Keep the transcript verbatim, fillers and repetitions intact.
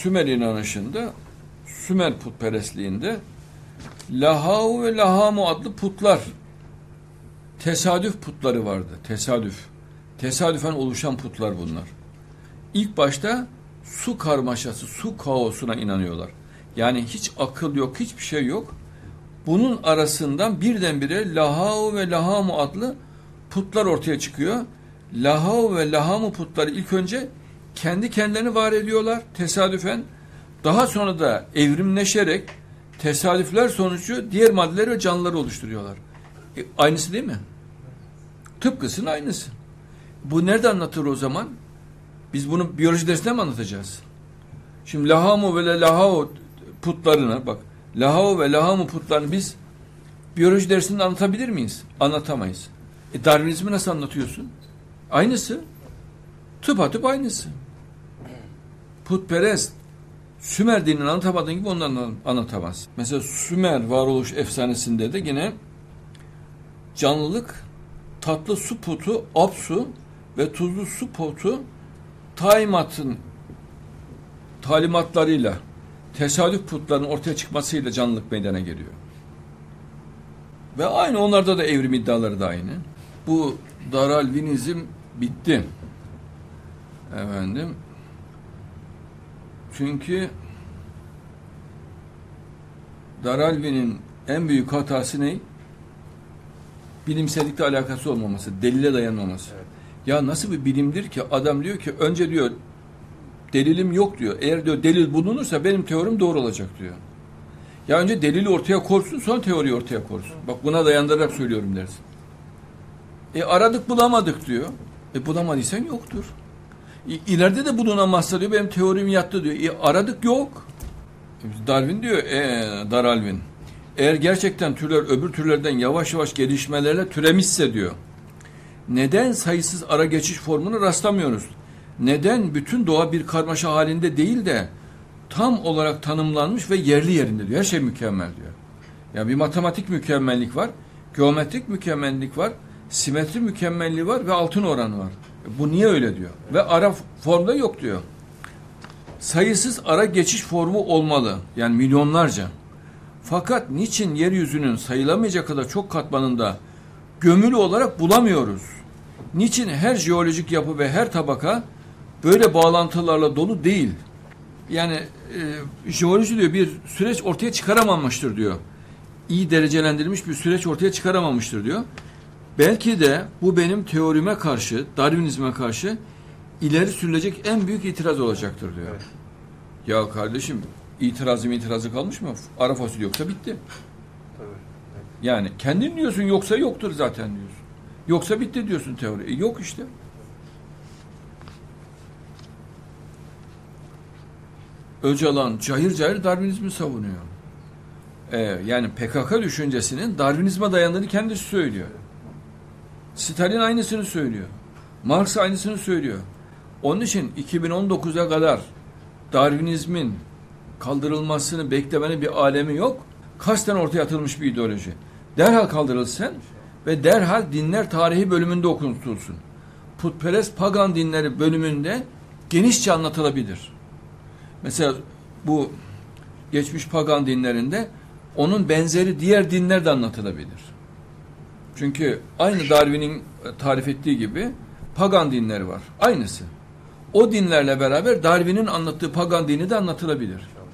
Sümer inanışında, Sümer putperestliğinde Lahav ve Lahamu adlı putlar, tesadüf putları vardı. Tesadüf. Tesadüfen oluşan putlar bunlar. İlk başta su karmaşası, su kaosuna inanıyorlar. Yani hiç akıl yok, hiçbir şey yok. Bunun arasından birdenbire Lahav ve Lahamu adlı putlar ortaya çıkıyor. Lahav ve Lahamu putları ilk önce kendi kendilerini var ediyorlar tesadüfen. Daha sonra da evrimleşerek tesadüfler sonucu diğer maddeleri ve canlıları oluşturuyorlar. E, aynısı değil mi? Tıpkısının aynısı. Bu nerede anlatır o zaman? Biz bunu biyoloji dersinde mi anlatacağız? Şimdi Lahamu ve Lahav putlarını bak, Lahav ve Lahamu putlarını biz biyoloji dersinde anlatabilir miyiz? Anlatamayız. E Darwinizmi nasıl anlatıyorsun? Aynısı. Tıpatıp aynısı. Putperest Sümer dinini anlatamadığın gibi ondan anlatamaz. Mesela Sümer varoluş efsanesinde de yine canlılık tatlı su putu Apsu ve tuzlu su putu Taimat'ın talimatlarıyla tesadüf putlarının ortaya çıkmasıyla canlılık meydana geliyor. Ve aynı onlarda da evrim iddiaları da aynı. Bu Daralvinizm bitti. Efendim. Çünkü Darwin'in en büyük hatası ne? Bilimsellikle alakası olmaması, delile dayanmaması. Evet. Ya nasıl bir bilimdir ki adam diyor ki önce diyor delilim yok diyor. Eğer diyor delil bulunursa benim teorim doğru olacak diyor. Ya önce delili ortaya korsun sonra teoriyi ortaya korsun. Bak buna dayandırarak söylüyorum dersin. E aradık bulamadık diyor. E bulamadıysan yoktur. İleride de bulunamazsa diyor benim teorim yattı diyor. E, aradık yok. Darwin diyor e, Darwin. Eğer gerçekten türler öbür türlerden yavaş yavaş gelişmelerle türemişse diyor. Neden sayısız ara geçiş formunu rastlamıyoruz? Neden bütün doğa bir karmaşa halinde değil de tam olarak tanımlanmış ve yerli yerinde diyor. Her şey mükemmel diyor. Ya bir matematik mükemmellik var, geometrik mükemmellik var, simetri mükemmelliği var ve altın oranı var. Bu niye öyle diyor? Ve ara formda yok diyor. Sayısız ara geçiş formu olmalı. Yani milyonlarca. Fakat niçin yeryüzünün sayılamayacak kadar çok katmanında gömülü olarak bulamıyoruz? Niçin her jeolojik yapı ve her tabaka böyle bağlantılarla dolu değil? Yani e, jeoloji diyor bir süreç ortaya çıkaramamıştır diyor. İyi derecelendirilmiş bir süreç ortaya çıkaramamıştır diyor. Belki de bu benim teorime karşı, Darwinizme karşı ileri sürülecek en büyük itiraz olacaktır diyor. Evet. Ya kardeşim itirazım itirazı kalmış mı? Ara fosil yoksa bitti. Tabii. Evet. Yani kendin diyorsun yoksa yoktur zaten diyorsun. Yoksa bitti diyorsun teori. E, yok işte. Öcalan cayır cayır Darwinizmi savunuyor. Ee, yani P K K düşüncesinin Darwinizme dayandığını kendisi söylüyor. Stalin aynısını söylüyor. Marx aynısını söylüyor. Onun için iki bin on dokuza kadar Darwinizmin kaldırılmasını beklemenin bir alemi yok. Kasten ortaya atılmış bir ideoloji. Derhal kaldırılsın ve derhal dinler tarihi bölümünde okutulsun. Putperest pagan dinleri bölümünde genişçe anlatılabilir. Mesela bu geçmiş pagan dinlerinde onun benzeri diğer dinler de anlatılabilir. Çünkü aynı Darwin'in tarif ettiği gibi pagan dinleri var. Aynısı. O dinlerle beraber Darwin'in anlattığı pagan dini de anlatılabilir.